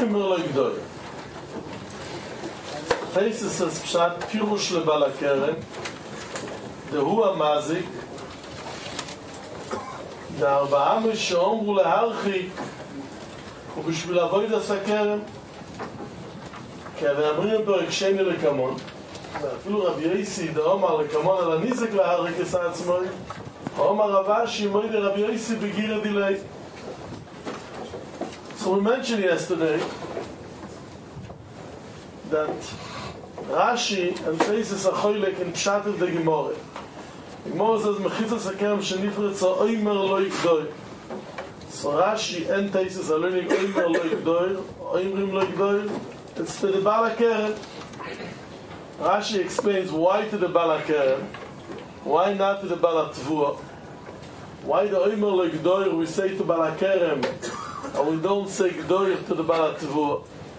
oimer lo gdoir. Taisus says pshat pirush lebal hakerem, dehu hamazik, דארבעה שאומרו להרחיק ובשביל avoid הסכרם כי אמרים פרק שני לקמון ואפילו רבי יוסי דאמר לקמון על הניזק להרחיק את עצמו אמר רבשי מויד רבי יוסי בגיר דילי. So we mentioned yesterday that Rashi and Taisus Achoylek in Pshat of the Gemara. The Gemara says, Mechitzas HaKerem shenifretz oimer lo yigdoir. So Rashi and Taisus are learning oimer lo yigdoir, oimrim lo yigdoir. It's to the Baal HaKerem. Rashi explains why to the Baal HaKerem, why not to the Baal HaTvuah. Why the oimer lo yigdoir we say to Baal HaKerem, and we don't say gdoir to the Baal HaTvuah.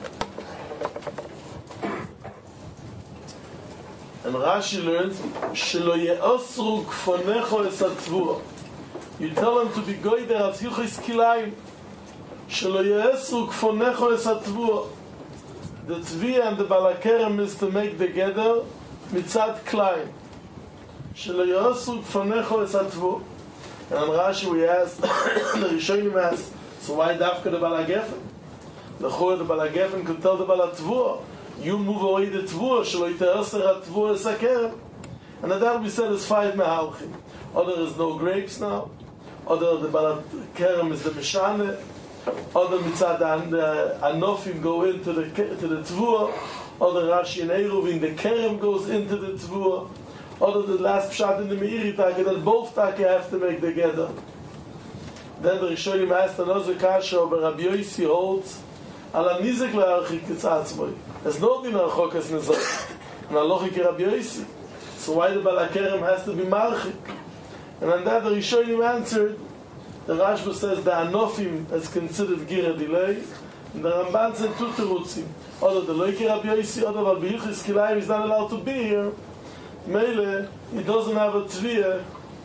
And Rashi learns, Shelo ye'osru kfonecho es hatzvuah. You tell them to be goyder at hilchos kilayim. Shelo ye'osru kfonecho es hatzvuah. The tzviyah and the Baal HaKerem is to make the gather mitzad kilayim. Shelo ye'osru kfonecho es hatzvuah. And on Rashi we ask, the Rishonim ask, so why dafka the Baal HaGefen? The Baal HaGefen could tell the Baal HaTvuah, you move away the Tvua, shelo yite'aser ha-Tvua es hakerem. And that we said is 5 mehalchim. Or there is no grapes now, or the Baal HaKerem is the Mishane, or the mitzad the Anofim go into the Tvua, or the Rashi and Eruvin, the Kerem goes into the Tvua, or the last pshat in the Meiri Taka, that both Taka have to make together. Then the Rishonim asked another kasha, but Rabbi Yossi holds, ala nizek le'archik etz atzmoi. There's no din archok as nizok. And alochi ki Rabbi Yossi. So why the Baal HaKerem has to be marchik? And on that the Rishonim answered, the Rashba says the Anofim is considered gira delay, and the Ramban said two terutzim. Although the loiki Rabbi Yossi, although Bilchis Kilayim is not allowed to be here, Mele, he doesn't have a tzviyah,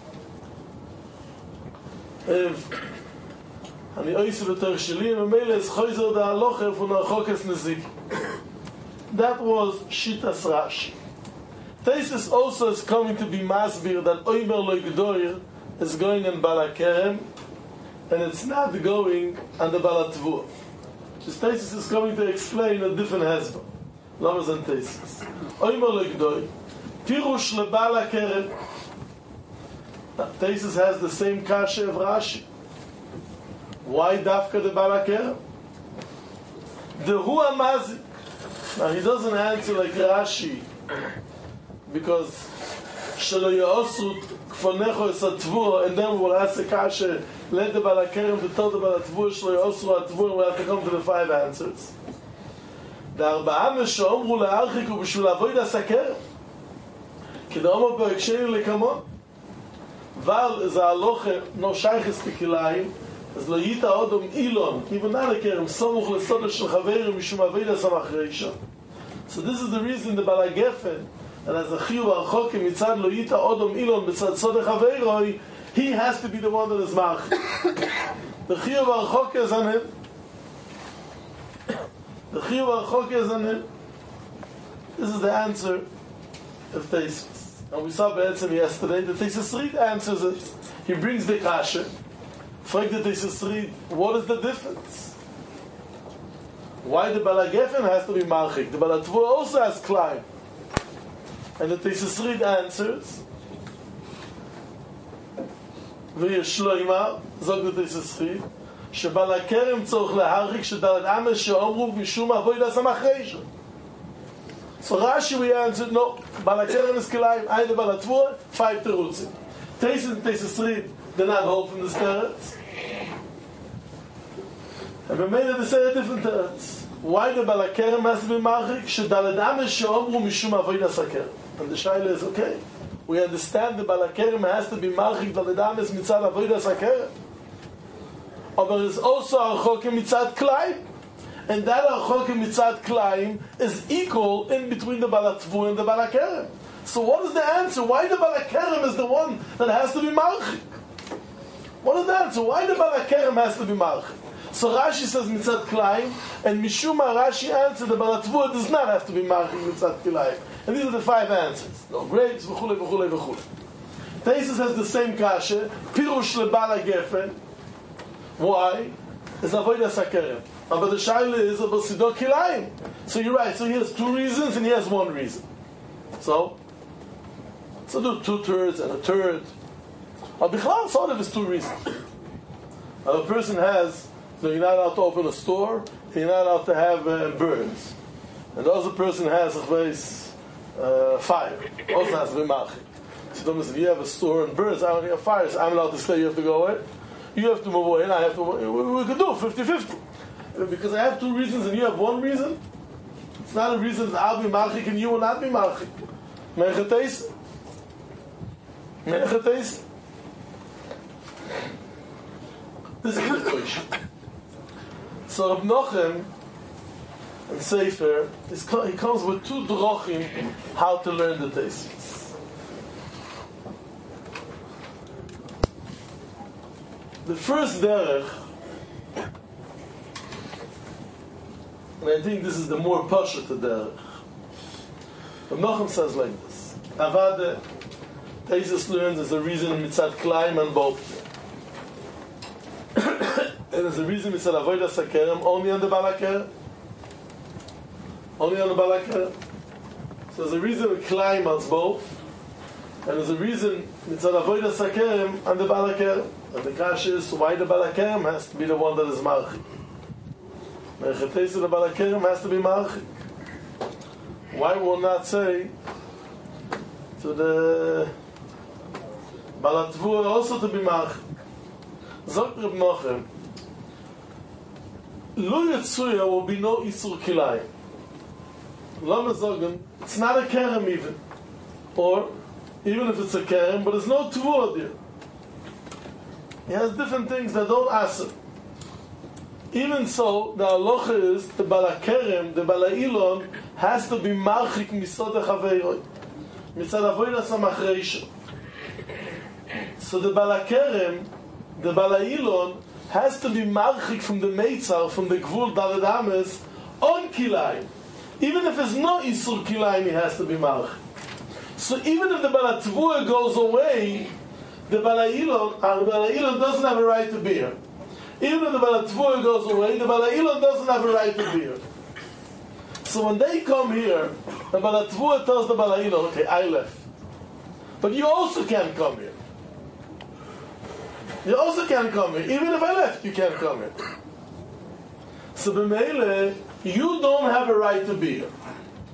אני אויסי בתור שלי, ומילא es choizer da halacha von archokes nezik. That was Shitas Rashi. Taisus also is coming to be masbir that oimer lo yigdoir is going on Baal HaKerem, and it's not going on the Baal HaTvuah. Taisus is coming to explain a different hezbollah. Lamas and Taisus. Oimer lo yigdoir. Pirush le Baal HaKerem. Taisus has the same kasha of Rashi. Why dafka the Baal HaKerem? The Hu HaMazik. Now he doesn't answer like Rashi, because Shelo ye'osru kfonecho es haTvuah, and then we'll ask the kasha, let the Baal HaKerem to tell the Baal HaTvuah Shelo ye'osru haTvuah, and we'll have to come to the 5 answers. The ארבעה שאומרו להרחיק ובשביל avoid הסכרם. כדאמר פרק שני לקמון. אבל זה הלוכה נו שייכס ככליים, אז לא יית אודום אילון, even not a kerem, סמוך לסודו של חברים משום avoid הסמחרישה. So this is the reason the Baal HaGefen, and as a chiyuv archokim mitzad lo yita odom ilon b'tzad sodeh chaveroi, he has to be the one that is mach. The chiyuv archok is on him. The chiyuv archok is on him. This is the answer of Taisus. And we saw Be'etzem yesterday that Taisus Reed answers it. He brings the kasha. Frag the Taisus Reed, what is the difference? Why the Baal HaGefen has to be marchik? The Baal HaTvuah also has climb. And the Taisus Reed answers, וישלוימה, זאת the Taisus Reed, שבעל הכרם צורך להרחיק שדלת אמס שאומרו משום אבוי לסמחרישה. So Rashi we answered, no, Baal HaKerem is Kilayim, either Baal HaTvuah, 5 terutzim. Taisus Reed did not hold from the spirits. And we made it say a different teretz. Why the Baal HaKerem has to be marchik? Shedaled ames she'omru mishum avodas hakerem. And the shaila is okay. We understand the Baal HaKerem has to be marchik daled ames mitzad avodas hakerem. But there is also archokim mitzad klayim. And that archokim mitzad klayim is equal in between the Baal HaTvuah and the Baal HaKerem. So what is the answer? Why the Baal HaKerem is the one that has to be marchik? What is the answer? Why the Baal HaKerem has to be marchik? So Rashi says mitzad kilayim, and Mishuma Rashi answered the Balatvua does not have to be marchik mitzad kilayim. And these are the 5 answers. No grapes, v'chule, v'chule, v'chule. Taisus has the same kasha, pirush lebala gefen. Why? It's avodas hakerem. But the shaila is about sidor kilayim. So you're right. So he has 2 reasons and he has 1 reason. So do 2 thirds and a third. But bichlal sort of is 2 reasons. A person has, you're not allowed to open a store, you're not allowed to have birds. And the other person has fire. Also has to be marchik. So if you have a store and birds, I don't have fire, so I'm allowed to stay, you have to go away. You have to move away, and I have to move away. We could do 50-50. Because I have 2 reasons and you have 1 reason, it's not a reason that I'll be marchik and you will not be marchik. Me'echetes. This is the question. So Reb Nochem and Sefer, he comes with 2 drochim how to learn the Tosfos. The first derech, and I think this is the more pashut derech. Reb Nochem says like this: Avada, Tosfos learns as a reason mitzad kilayim and both. And there's a reason mitzad avodas hakerem only on the balaker. Only on the balaker. So there's a reason we climb on both, and there's a reason mitzad avodas hakerem on the balaker. And the kasha is why the balaker has to be the one that is marchik. Me'echetes the balaker has to be marchik. Why will not say to the balatvur also to be marchik? Zok Reb Nochem, Lo Yetzuya will be no Isur Kilayim. Lama Zogan, it's not a kerem even. Or, even if it's a kerem, but there's no Tvur there. He has different things that don't answer. Even so, the halacha is, the balakerem, the balailon, has to be marchik misod hachaveiroi. Mitzad avodas hamachreisha. So the balakerem, the balailon, has to be marchik from the meitzar, from the gvul daled ames, on kilayim. Even if there's no isur kilayim, he has to be marchik. So even if the balatvua goes away, the balailon doesn't have a right to be here. Even if the balatvua goes away, the balailon doesn't have a right to be here. So when they come here, the balatvua tells the balailon, okay, I left. But you also can't come here. You also can't come here. Even if I left, you can't come here. So b'meile, you don't have a right to be here.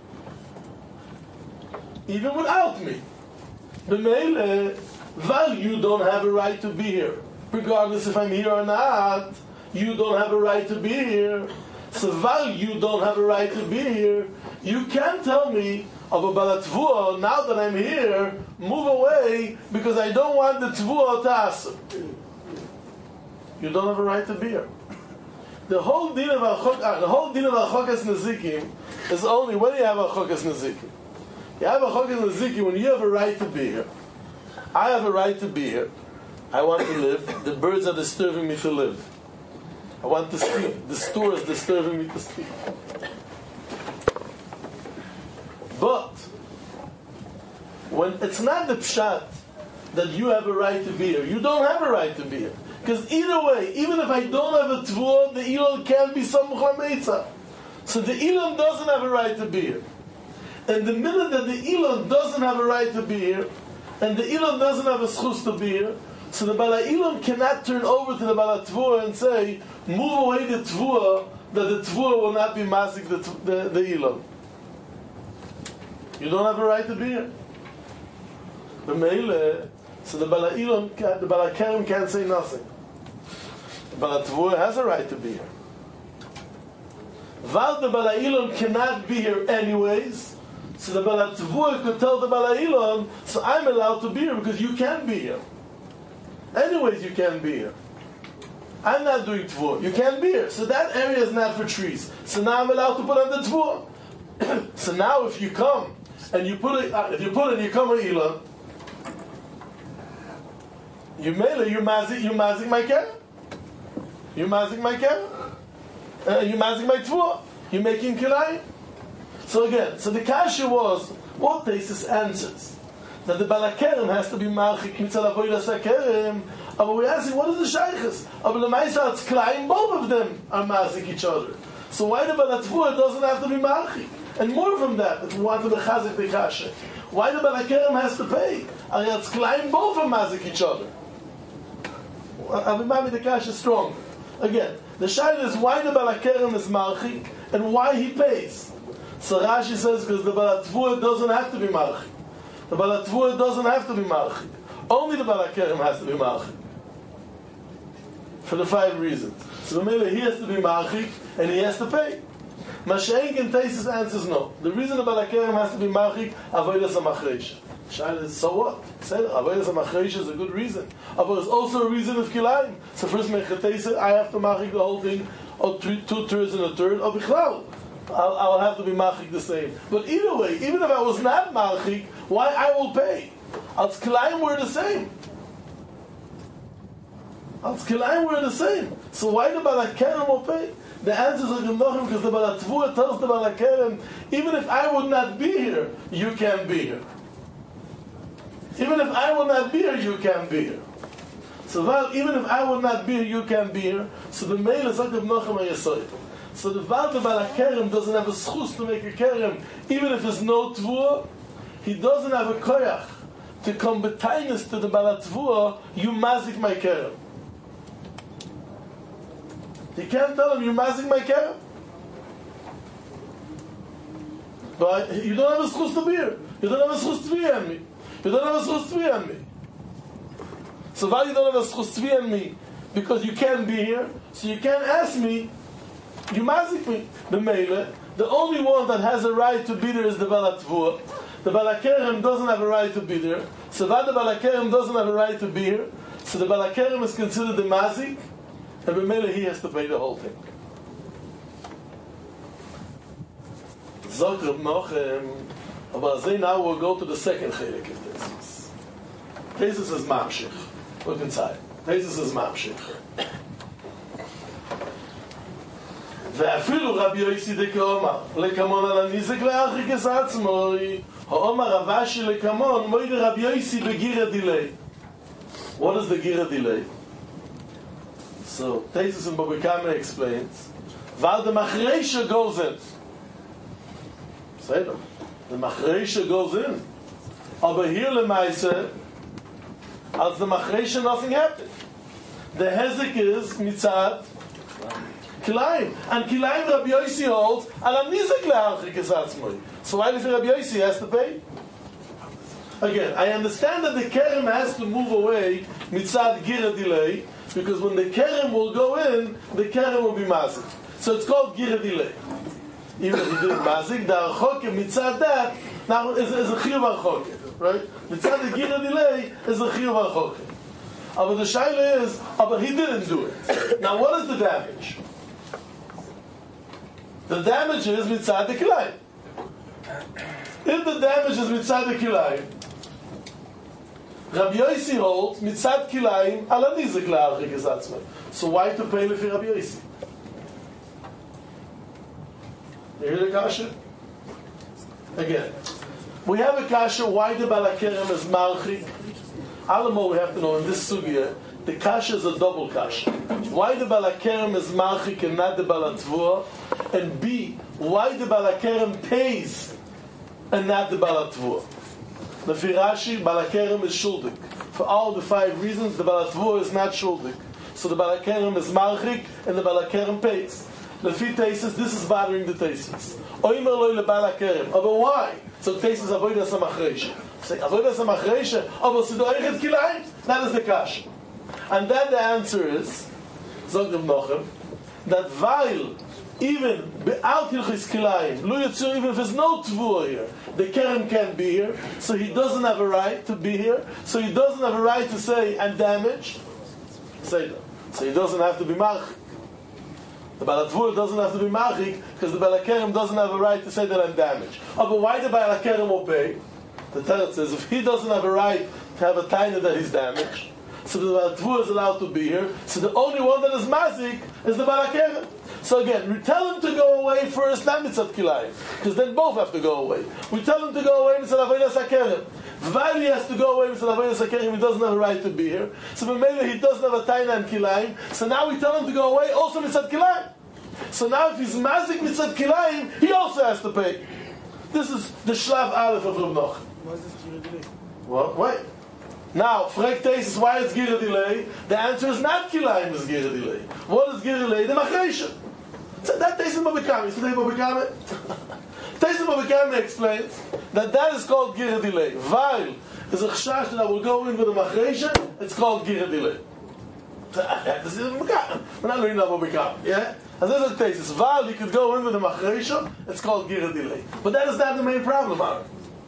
Even without me. B'meile, while you don't have a right to be here. Regardless if I'm here or not, you don't have a right to be here. So while you don't have a right to be here, you can't tell me of a balatvua, now that I'm here, move away, because I don't want the tvua to ask. You don't have a right to be here. The whole din of Achokas Nezikim is only when you have Achokas Nezikim. You have Achokas Nezikim when you have a right to be here. I have a right to be here. I want to live. The birds are disturbing me to live. I want to sleep. The store is disturbing me to sleep. But when it's not the pshat that you have a right to be here, you don't have a right to be here. Because either way, even if I don't have a tvur, the ilon can be samuch lameitza. So the ilon doesn't have a right to be here. And the minute that the ilon doesn't have a right to be here, and the ilon doesn't have a schus to be here, so the bala ilon cannot turn over to the bala tvur and say, move away the tvur, that the tvur will not be masik the ilon. You don't have a right to be here. The meile, so the bala ilon, the bala kerem can't say nothing. The bala tvur has a right to be here. While the bala ilon cannot be here anyways, so the bala tvur could tell the bala ilon, so I'm allowed to be here because you can't be here. Anyways, you can't be here. I'm not doing tvur. You can't be here. So that area is not for trees. So now I'm allowed to put on the tvur. So now if you come and you put it, you come on ilon, you're mazik my kerem. You're mazik my kerem. You're mazik my tvua. You're making kilayim. So again, so the kasha was, what Taisus answers? That the balakerem has to be marchik mitzal avodas hakerem. But we're asking, what is the shaykhs? But the ma'isa it's kilayim, both of them are mazik each other. So why the balatvua doesn't have to be marchik? And more from that, if we want to be chazik the kasha. Why the balakerem has to pay? It's kilayim, both are mazik each other. Abimami the kasha is strong. Again, the shayla is why the balakerem is marchik and why he pays. So Rashi says because the balatvua doesn't have to be marchik. The balatvua doesn't have to be marchik. Only the balakerem has to be marchik. For the 5 reasons. So the mele he has to be marchik and he has to pay. Mashenk and Taisus answers no. The reason the balakerem has to be marchik, avodas hamachreisha. Shaila is so what? Say avodas hamachreisha is a good reason. But it's also a reason of kilayim. So first mechatesa, I have to marchik the whole thing, or 2/3 and a third, or bichlal. I'll have to be machik the same. But either way, even if I was not machik, why I will pay? Als kilayim were the same. Als kilayim were the same. So why the balakerem will pay? The answer is Gemachim because the balatvua tells the balakerem, even if I would not be here, you can be here. Even if I would not be here, you can be here. So while even if I would not be here, you can be here. So the mail is like Gemachim ayasoy. So the balakerem doesn't have a schus to make a kerem, even if there's no tvua, he doesn't have a koyach to come betainis to the balatvua, you mazik my kerem. He can't tell him, you mazik my kerem. But you don't have a schus to be here. You don't have a schus to be on me. You don't have a schus to be on me. So why you don't have a schus to be on me? Because you can't be here, so you can't ask me, you mazik me. The mele, the only one that has a right to be there is the balatvua. The balakerem doesn't have a right to be there. So that the balakerem doesn't have a right to be here. So the balakerem is considered the mazik, and the mele he has to pay the whole thing. Zok Reb Nochem, but now we'll go to the second chelik of Taisus. Taisus is mamshich. Look inside. Taisus is mamshich. ואפילו רבי יוסי דקאומר לקמון על הניזק לאחריק עצמוי האומר רבשי לקמון מויד רבי יוסי בגירה דילי. What is the gira delay? So Taisus and Baba Kama explains while the machreisha goes in, say them, the machreisha goes in, aber here lemaise as the machreisha nothing happened. The hezek is mitzad Kilayim. And Kilayim Rabbi Yossi holds ala nizek le'archik esatzmoi. So why does Rabbi Yossi has to pay? Again, I understand that the kerem has to move away mitzad gira delay, because when the kerem will go in, the kerem will be mazik. So it's called gira delay. Even if he did mazik, the archoke mitzad that now is a chiyuv archoke, right? Mitzad the gira delay is a chiyuv archoke. But the shaila is, but he didn't do it. Now what is the damage? The damage is mitzad the kilayim. If the damage is mitzad the kilayim, Rabbi Yossi holds mitzad kilayim ala nizek le'archik esatzmei. So why to pay lefi Rabbi Yossi? You hear the kasha? Again, we have a kasha why the balakerem is marchik. Alamo we have to know in this sugya, the kasha is a double kasha. Why the balakerem is marchik and not the balatvua? And B, why the balakerem pays and not the balatvua? The Firashi, balakerem is shuldik. For all the 5 reasons, the balatvua is not shuldik. So the balakerem is marchik and the balakerem pays. The Fi Taisus, this is bothering the Taisus. Oimer loy le balakerem. But why? So Taisus avodas hamachreisha. Say avodas hamachreisha. Aber si do eichet kilayim. That is the kasha. And then the answer is, Zog Reb Nochem, that while even be'al hilchis kilayim, lo yitzur, even if there's no tvua here, the kerem can't be here, so he doesn't have a right to be here, so he doesn't have a right to say, I'm damaged. Say that. So he doesn't have to be marchik. The balatvua doesn't have to be marchik, because the balakerem doesn't have a right to say that I'm damaged. Oh, but why the balakerem will pay? The teretz says, if he doesn't have a right to have a taina that he's damaged, so the Balatvu is allowed to be here. So the only one that is mazik is the Balakeren. So again, we tell him to go away first, then Mitzat Kilayim, because then both have to go away. We tell him to go away Mitzat Avodas HaKerem. While he has to go away Mitzat Avodas HaKerem, he doesn't have a right to be here. So maybe he doesn't have a Taina and Kilayim. So now we tell him to go away also Mitzat Kilayim. So now if he's mazik Mitzat Kilayim, he also has to pay. This is the Shlav Aleph of Rav Noach. Why is this Gira delay? Well, wait. Now, Frek Tesis, why is Gira delay? The answer is not Kilayim is Gira delay. What is Gira delay? The Machresha. So that Tesis Mabikami. So Mabikami. Tesis Mabikami explains that is called Gira delay. While is a chashash that I will go in with the Machresha, it's called Gira delay. This is Mabikami. We're not learning about Mabikami. Yeah? And there's a Tesis. While you could go in with the Machresha, it's called Gira delay. But that is not the main problem, Aaron.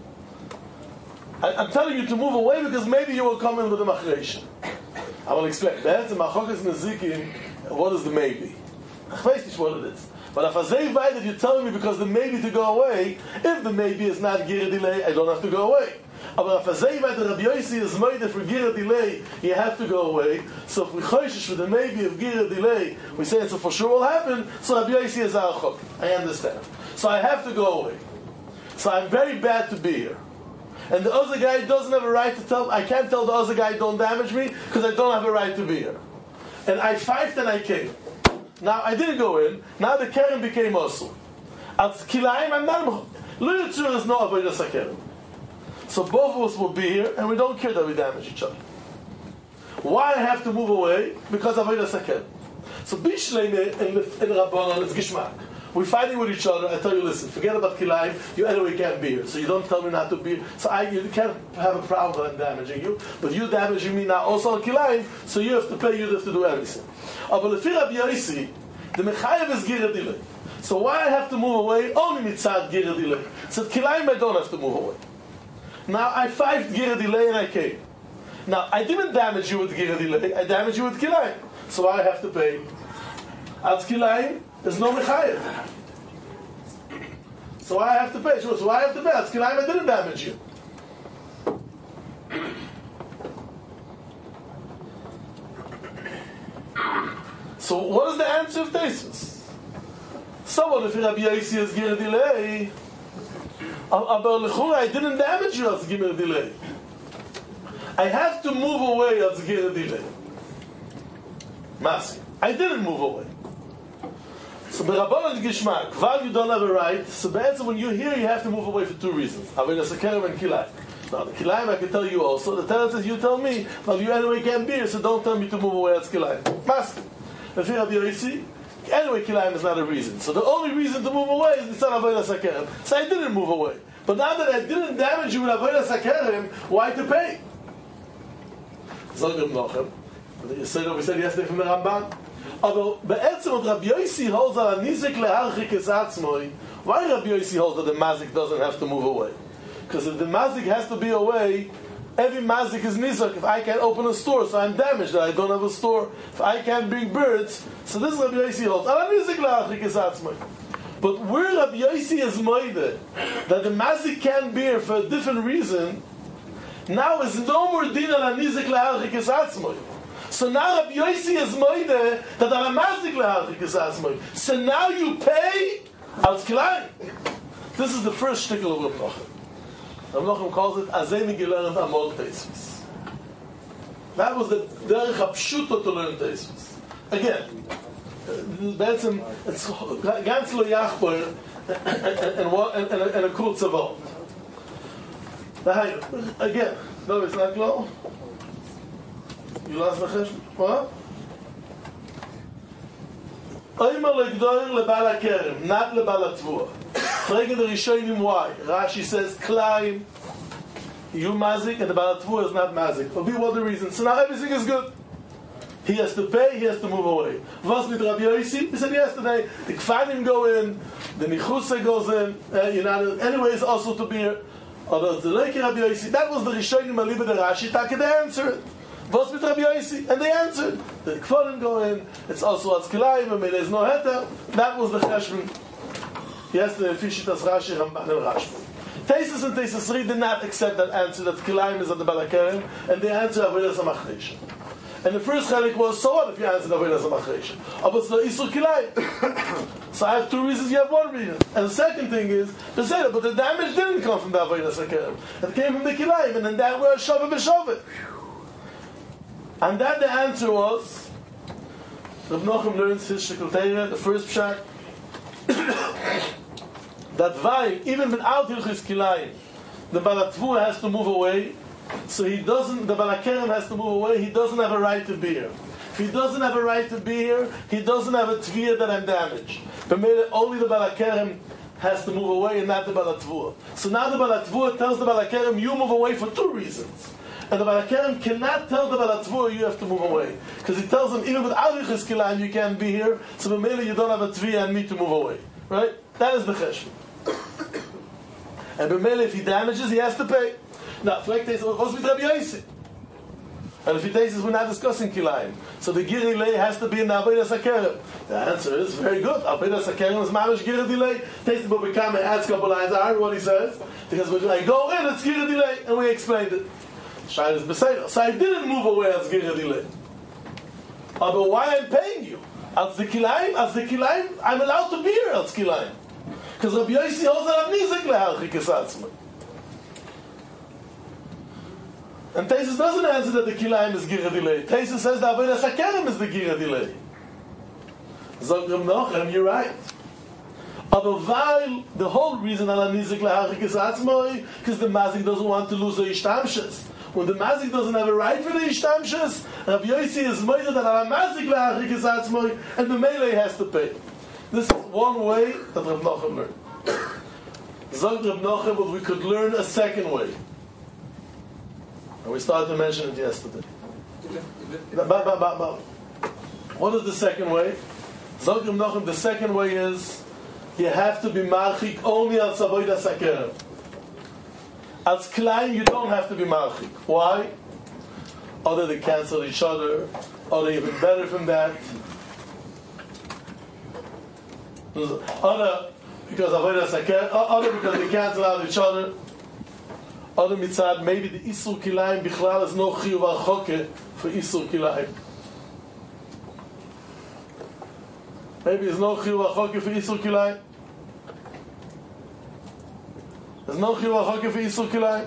I'm telling you to move away because maybe you will come in with a machresh. I will explain. That's the machokas nezikim. What is the maybe? I don't know what it is. But if I say that you're telling me because the maybe to go away, if the maybe is not gira delay, I don't have to go away. But if I say that Rabbi Yossi is made for gira delay, you have to go away. So if we choishish for the maybe of gira delay, we say it's for sure will happen. So Rabbi Yossi is our chok. I understand. So I have to go away. So I'm very bad to be here. And the other guy doesn't have a right to tell. I can't tell the other guy don't damage me because I don't have a right to be here. And I fived and I came. Now I didn't go in. Now the Keren became also. As Kilayim, I'm not. Luritzur is not avodas HaKerem. So both of us will be here, and we don't care that we damage each other. Why I have to move away? Because avodas HaKerem. So Bishleim in Rabbanon is Gishmak. We're fighting with each other. I tell you, listen, forget about Kilayim. You anyway can't be here. So you don't tell me not to be here. So you can't have a problem that I'm damaging you. But you damaging me now also on Kilayim, so you have to pay, you have to do everything. But if Rabbi Yossi, the Mechayev is Gira delay. So why I have to move away? Only Mitzad Gira delay. So Kilayim I don't have to move away. Now I fived Gira delay and I came. Now I didn't damage you with Gira delay. I damaged you with Kilayim. So I have to pay. As Kilayim, there's no Mechayev. So I have to pay. So I have to pay. As Kilayim, I didn't damage you. So what is the answer of Tesis? Someone, if Rabbi Yossi is Gira delay, I didn't damage you as Gira delay. I have to move away as Gira delay. Mask. I didn't move away. So the Rabbanon Gishmak, while you don't have a right, so when you're here, you have to move away for two reasons. Avodas HaKerem and Kilayim. Now the Kilayim I can tell you also. The Torah says you tell me, well you anyway can't be here, so don't tell me to move away as Kilayim. Mask. If you have Yossi, anyway Kilayim is not a reason. So the only reason to move away is the Avodas HaKerem. So I didn't move away. But now that I didn't damage you with Avodas HaKerem, why to pay? Zogem Nochem. We said yesterday from the Ramban. Aber be'etzem und Rabbi Yossi holds that a nizik leharchik es atzmoi. Why Rabbi Yossi holds that the mazik doesn't have to move away? Because if the mazik has to be away, every mazik is nizak. If I can't open a store, so I'm damaged that I don't have a store. If I can't bring birds, so this is Rabbi Yossi holds. A nizik leharchik es atzmoi. But where Rabbi Yossi is moide, that the mazik can't bear for a different reason, now is no more din al nizik leharchik es atzmoi. So now Rabbi Yossi is moide that I'm a mazik leharchik es atzmoi. So now you pay als Kilayim. This is the first shtickle of Rav Noach. Rav Noach calls it Azei Migelerent Amod Teisvis. That was the derech hapshuto to learn Teisvis. Again, it's ganz lo yachbar and a kurzer Wort. Again, no, it's not low. You lost my cheshbon? What? Oimer legdoir lebal HaKerem, not lebal HaTvuah. Frage the Rishonim why. Rashi says, Kilayim, you mazik, and the Baal HaTvuah is not mazik. For what the reason? So now everything is good. He has to pay, he has to move away. Was mit Rabbi Yossi? He said yesterday, the Kfanim go in, the Nichuse goes in, anyways also to be here. Although the Leiki Rabbi Yossi, that was the Rishonim Aliba the Rashi, they answered. Was mit Rabbi Yossi? And they answered. The Kfanim go in, it's also as Kilayim, and there's no heter. That was the cheshbon. Yesterday, Fishitas Rashi, Ramban, and Rashba. Tesis and Tesis 3 did not accept that answer that Kilayim is at the Baal HaKerem, and they answer Avodas HaMachresh. And the first chelik was, so what if you answered avodas hamachreisha? But it's the isur kilayim. So I have two reasons, you have one reason. And the second thing is, but the damage didn't come from the avodas hakerem. It came from the kilayim, and then that were shove b'shovet. And then the answer was, Rav Nochem learns his Shikul Teira, the first pshat, that vayim, even without Hilchis Kilayim, the Balatvua has to move away. So the Balakerem has to move away. He doesn't have a right to be here. If he doesn't have a right to be here, he doesn't have a tviyah that I'm damaged. But only the Balakerem has to move away and not the Balatvua. So now the Balatvua tells the Balakerem, you move away for two reasons. And the Balakerem cannot tell the Balatvua, you have to move away. Because he tells him, even without Yichus Kilayim, you can't be here. So B'mele, you don't have a tviyah and me to move away. Right? That is the cheshbon. And B'mele, if he damages, he has to pay. Now, what's with Rabbi Yossi? And if he takes this, we're not discussing Kilayim. So the Giri Lei has to be in the Avodas HaKerem. The answer is very good. Avodas HaKerem is Mamash Giri Delay. Takes the Bobikam and adds a couple lines. I heard what he says. Because when I go in, it's Giri Delay. And we explained it. Shai is Beseder. So I didn't move away as Giri Delay. But why I'm paying you? As the Kilayim, I'm allowed to be here as Kilayim. Because Rabbi Yossi holds that I'm Nizik Lehalchi Kesatzman. And Taisus doesn't answer that the Kilayim is Gira Delay. Taisus says that Avodas HaKerem is the Gira Delay. Zog Rav Nochem, you're right. But while the whole reason ala Nizik Leharchik is Atzmoi, because the Mazik doesn't want to lose the Ishtamshus. When the Mazik doesn't have a right for the Ishtamshus, Rabbi Yossi is moided that ala Mazik Leharchik is Atzmoi, and the Melee has to pay. This is one way that Rav Nochem learned. Zog Rav Nochem, but we could learn a second way. And we started to mention it yesterday. What is the second way? Zog Rav Nochem, the second way is you have to be marchik only al Avodas HaKerem. As Klein, you don't have to be marchik. Why? Other they cancel each other, or they even better from that. Other because Avodas HaKerem, other because they cancel out each other. Other mitzad, maybe the Isur Kilayim Bichlal is no chiyuv al-choke for Isur Kilayim. Maybe there's no chiyuv al-choke for Isur Kilayim. There's no chiyuv al-choke for Isur Kilayim.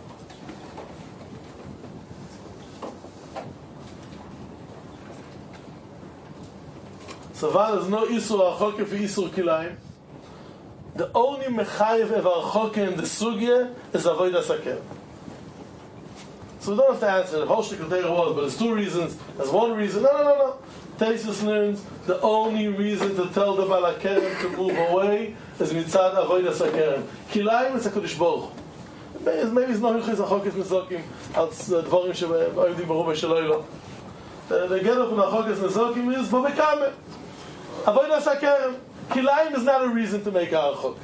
So while there's no Isur al-choke for Isur Kilayim, the only mechayev evar choke in the sugya is avodas hakerem. So we don't have to answer the whole shtickle there was, but there's two reasons. There's one reason. No. Taisus learns the only reason to tell the balakerem to move away is mitzad avodas hakerem. Kilayim is HaKadosh Baruch Hu. Maybe it's not hilchos achokes nezokim als dvarim she'oivdim b'ruba shelo. The get up in achokes nezokim is b'bekame avodas hakerem. Kilayim is not a reason to make our chok.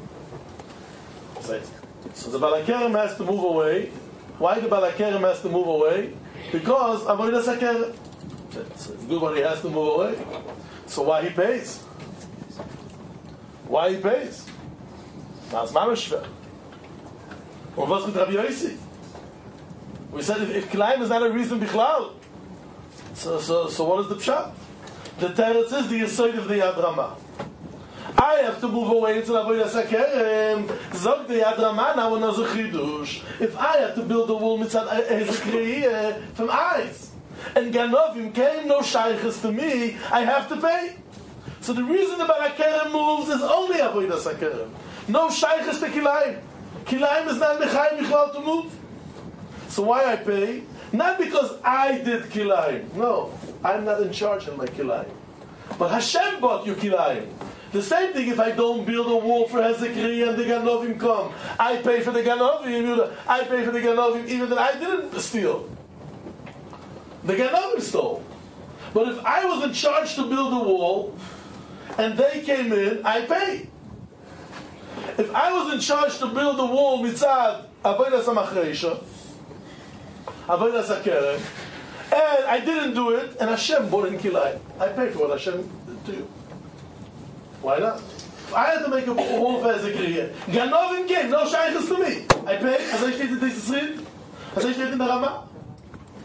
So the Balakerem has to move away. Why the Balakerem has to move away? Because Avodas HaKerem. So it's good when he has to move away. So why he pays? Why he pays? That's Mamashver. Or what's with Rabbi Yossi? We said if Kilayim is not a reason bichlal, so what is the pshat? The teretz is the yesod of the Yad Ramah. I have to move away to Avodas HaKerem. Zog the Yad Ramah now another chidush. If I have to build a wall mitzad Hezekiah from eyes, and Ganovim came no shaykhs to me, I have to pay. So the reason the Balakerem moves is only Avodas HaKerem. No shaykhs to Kilayim. Kilayim is not mechayim bichlal to move. So why I pay? Not because I did Kilayim. No, I'm not in charge of my Kilayim. But Hashem bought you Kilayim. The same thing if I don't build a wall for Hezekiah and the Ganovim come. I pay for the Ganovim. I pay for the Ganovim even that I didn't steal. The Ganovim stole. But if I was in charge to build a wall and they came in, I pay. If I was in charge to build a wall mitzad avodas hamachreisha, avodas hakerem, and I didn't do it, and Hashem bought in Kilayim, I pay for what Hashem did to you. Why not? I had to make a wall for Hezekiah. Ganovim came, no shaykhs to me. I pay, as I stated in Teisus Rid, as I stated in the Ramah.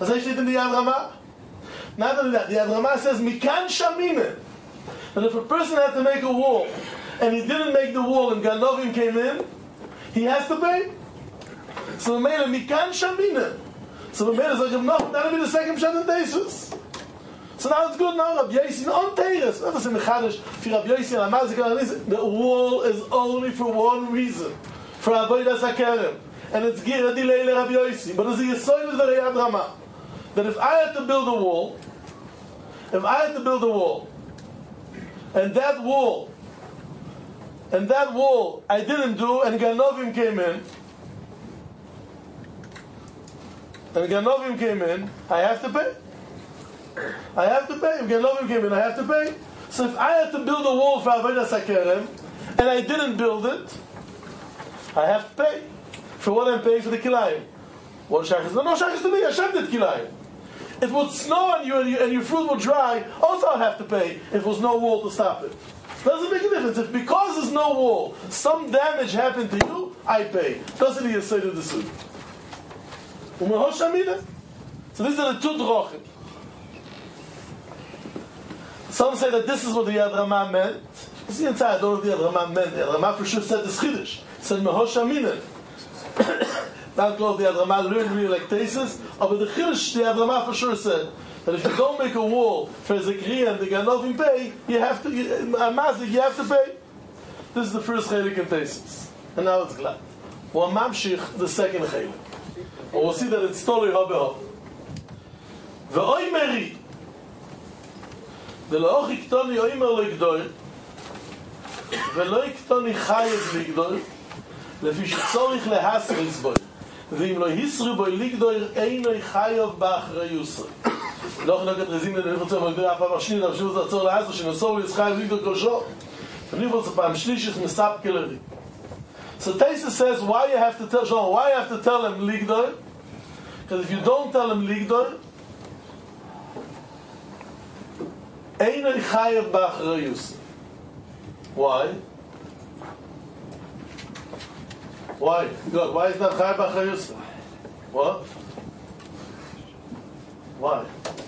As I said in the Yad Ramah. Not only that, the Yad Ramah says, Mikan Shamine. And if a person had to make a wall, and he didn't make the wall, and Ganovim came in, he has to pay. So the Mela, Mikan Shamine. So the Mela is like, no, that'll be the second Pshat in Teisus. So now it's good now, Rabbi Yossi, on Teres. Never say Mechadish, for Rabbi Yossi and Amazik, the wall is only for one reason. For Avodas HaKerem. And it's Gira Dilei Le Rabbi Yossi. But it's a Yesoid of the Yad Ramah. That if I had to build a wall, and that wall I didn't do, and Ganovim came in, I have to pay. If Ganovim came in, I have to pay. So if I had to build a wall for Avodas HaKerem, and I didn't build it, I have to pay. For what I'm paying for the Kilayim. What Shachis? No Shachis to me, Hashem did Kilayim. If it would snow on you and your fruit would dry, also I'd have to pay if there was no wall to stop it. Doesn't make a difference. If because there's no wall, some damage happened to you, I pay. Doesn't he say to the suit? So these are the two drochim. Some say that this is what the Yad Ramah meant. You see inside, I don't know what the Yad Ramah meant. The Yad Ramah for sure said this Chiddush. It said Mehoshaminen. Not called the Yad Ramah learned really like Tesis, but the Chiddush, the Yad Ramah for sure said that if you don't make a wall for Zekriya and the Ganovim pay, you have to, Mazik, you have to pay. This is the first Chelik in Tesis. And now it's glad. We'll mamshich the second Chelik. And we'll see that it's totally Habeho. Ve'oimeri ולא יקטוני אומר לגדול ולא יקטוני חייב לגדול לפי שצורך להסריס בו ואם לא יסרו בו לגדול אינו חייב באחריוסו לא נגד רזים אני רוצה להגדיר הפעם השנית אבל שזה עצור להסר שנסור לי חייב לגדול כלשו אני רוצה פעם שלישית מספק כלרי. So Taisa says why you have to tell him ligdol, because if you don't tell him ligdol Einay chayav b'achrayus. Why? Good. Why is that chayav b'achrayus? What? Why?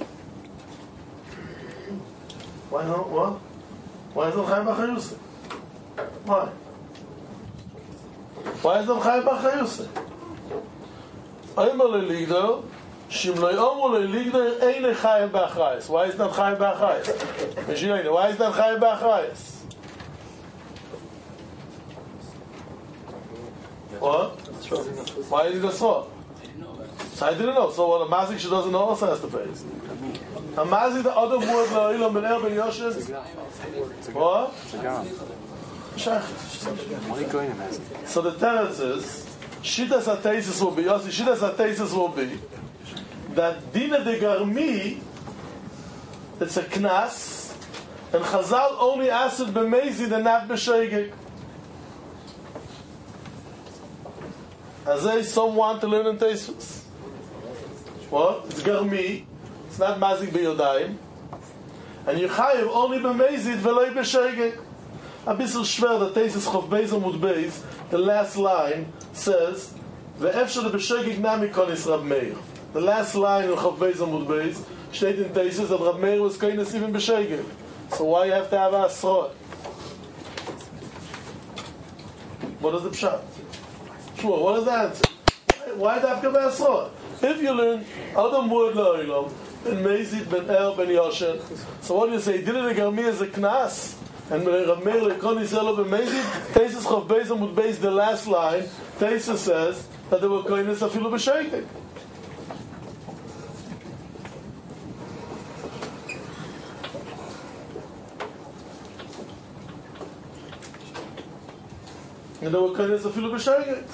Why not? What? Why is that chayav b'achrayus? Why? Why is that chayav b'achrayus? Aymer le'ligdol. Why is not Chayav B'Achrayus? Why is not Chayav B'Achrayus? What? Why is it a sword? So I didn't know. So what a mazik she doesn't know also has to pay. A mazik the other word la'olam ben ben Yoshes. What? So the tenets is Shitas HaTeisus will be that Dina de Garmi, it's a knas, and Chazal only asked it b'mezid and not b'sheigeg. As some want to learn in Teisus. What? It's Garmi, it's not mazik b'yodayim, and Yechayev only b'mezid v'loi b'sheigeg. A bissel schwer, the Teisus Chof Beis Amud Beis, the last line says, Ve'efshar b'sheigeg nami konis Rab Meir. The last line in Chof Beis Amud Beis steht in Teisus that Rab Meir was koines even b'sheigeg. So why you have to have a asrot? What is the pshat? Sure, what is the answer? Why do you have to have a asrot? If you learn Adam word la'olam, ben Mezid, ben Ben Yosher, so what do you say? Did it Garmi as a knas? And Rab Meir lekon Yisrael ben Mezid, Teisus Chof Beis Amud Beis, the last line, Teisus says that they were koines afilu b'sheigeg. And they were koines afilu b'sheigeg.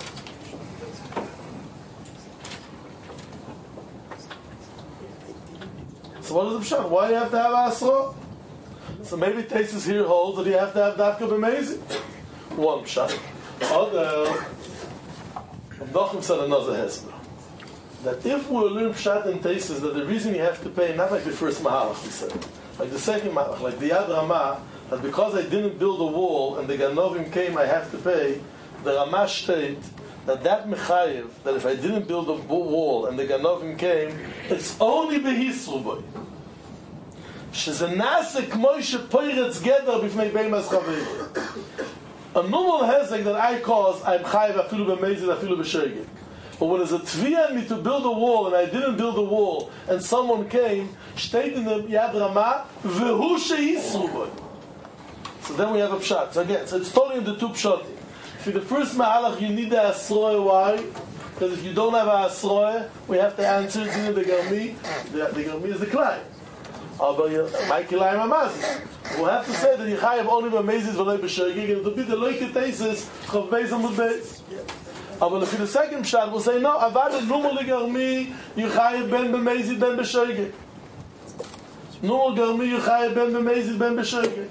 So what is the pshat? Why do you have to have asro? So maybe Teisus here holds that you have to have dafka b'mezid. One pshat. Other, Avdochim said another hesper. That if we learn pshat in Teisus, that the reason you have to pay, not like the first mahalach we said, like the second mahalach, like the Yad Ramah, that because I didn't build a wall and the Ganovim came, I have to pay. The Ramah state that mechayev, that if I didn't build a wall and the Ganovim came, it's only behisruboy. She's a nase k'moy shepoiretz geder b'fnei beimas chaverim. A normal hezek that I cause, I'm chayev afilu b'mezid afilu b'shegeg. But when there's a tviyah me to build a wall and I didn't build a wall and someone came, steht in the Yad Ramah, v'hu shehisruboy. So then we have a pshat. So again, so it's totally in the two pshatim. For the first ma'alach, you need the asroy. Why? Because if you don't have a asroy, we have to answer it in the garmi. The garmi is the klai. My kilayim amazis. We'll have to say that Yechayev only b'mezid v'lei b'shegeg, and it'll be the loike tesis chav beis amud beis. But if in the second pshat, we'll say no. Avad numal garmi Yechayev ben b'mezid ben b'shegeg. Numal garmi Yechayev ben b'mezid ben b'shegeg.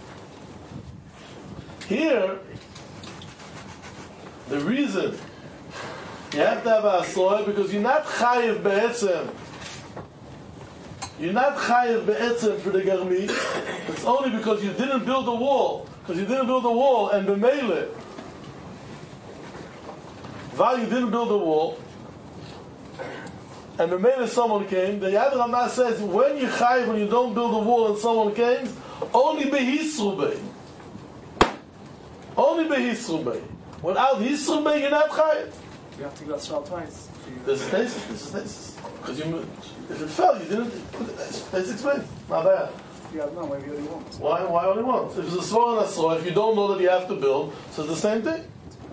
Here, the reason you have to have a asroy because you're not chayev be'etzem. You're not chayev be'etzem for the garmi. It's only because you didn't build a wall. Because you didn't build a wall and b'meile. While you didn't build a wall and b'meile someone came, the Yad Ramah says when you chayev, when you don't build a wall and someone came, only behisrubei. Only behisrubei. Without hisrubei, you're not chayev. You have to go Shal twice. This is thesis. Because if it fell, you didn't. Let's explain. Not bad. Yeah, no, maybe only once. Why only once? If it's a svara and a svara, if you don't know that you have to build, so it's the same thing.